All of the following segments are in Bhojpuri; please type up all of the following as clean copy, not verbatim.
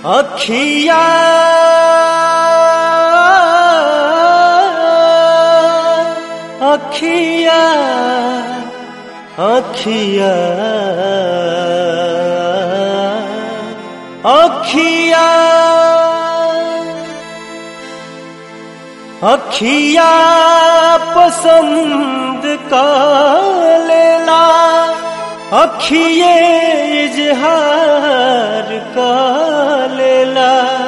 अखिया अखिया अखिया अखिया अखिया पसंद का लेला अखिए इजहार का लेला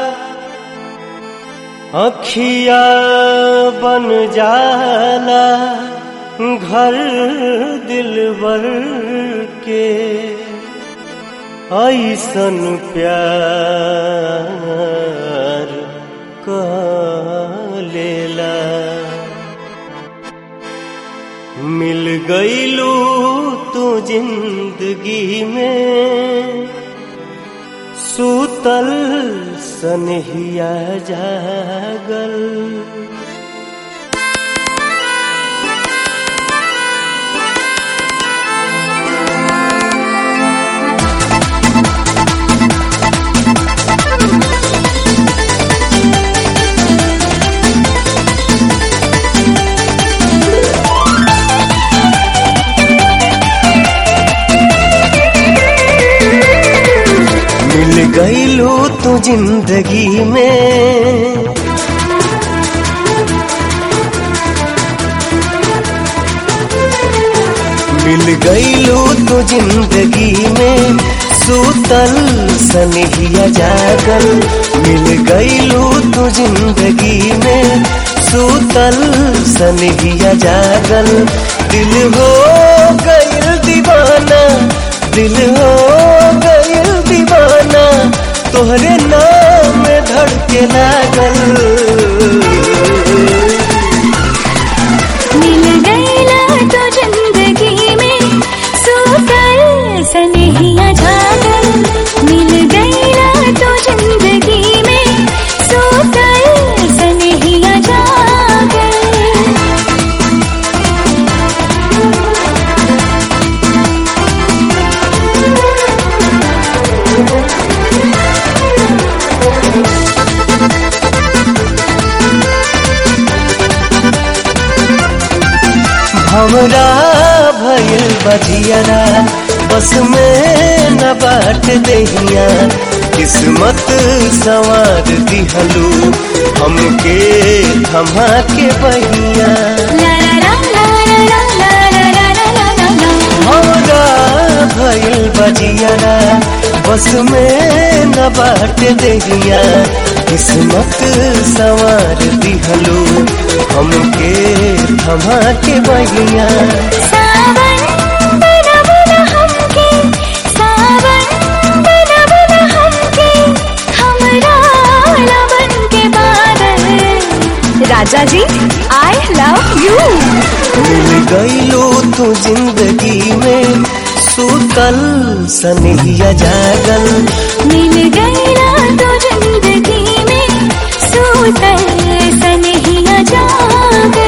अखिया बन जाला घर दिलबर के ऐसन प्यार का लेला मिल गईलू तू जिंदगी में सूतल सनहिया जागल मिल गईलू तू जिंदगी में मिल गईलू तू जिंदगी में सूतल सनहिया जागल मिल गईलू तू जिंदगी में सूतल सनहिया जागल दिल हो गईल दीवाना दिल हो गईल दीवाना तोहरे नाम में धड़के लागल मिल गईला तो जिंदगी में सूतल सनहिया जागल मिल गईला तो जिंदगी में सूतल सनहिया जागल हमरा भइल बजियारा बस में न बाट दहिया किस्मत संवार दिहलू हमके थमा के बहिया हमरा भइल बजियारा बस में न बाट दहिया किस्मत संवार दिहलू हमके थमा के बहिया सावन बनबुना हमके सावन बनबुना हमके हमरा लवन के बादल राजा जी आई लव यू मिल गईलू तू जिंदगी में सूतल सनहिया जागल मिल गईला तो जिंदगी में सूतल सनहिया जागल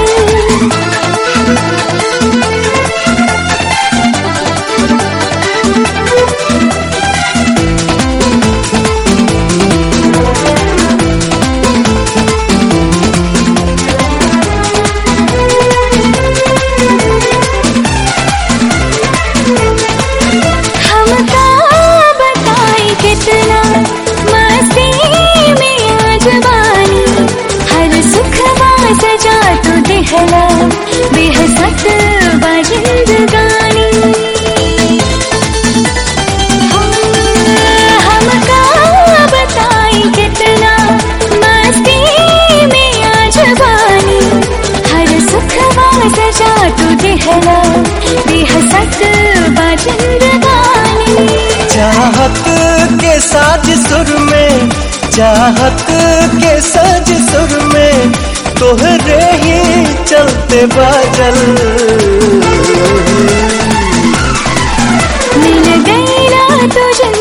बेहसत बाजिंदगानी हम का बताई कितना मस्ती में आज बानी हर सुखवा सजा तू दिहला बेहसत बाजिंदगानी चाहत के साज सुर में चाहत के साज सुर में तोहरे ही चलते बाजल मिल गईला तो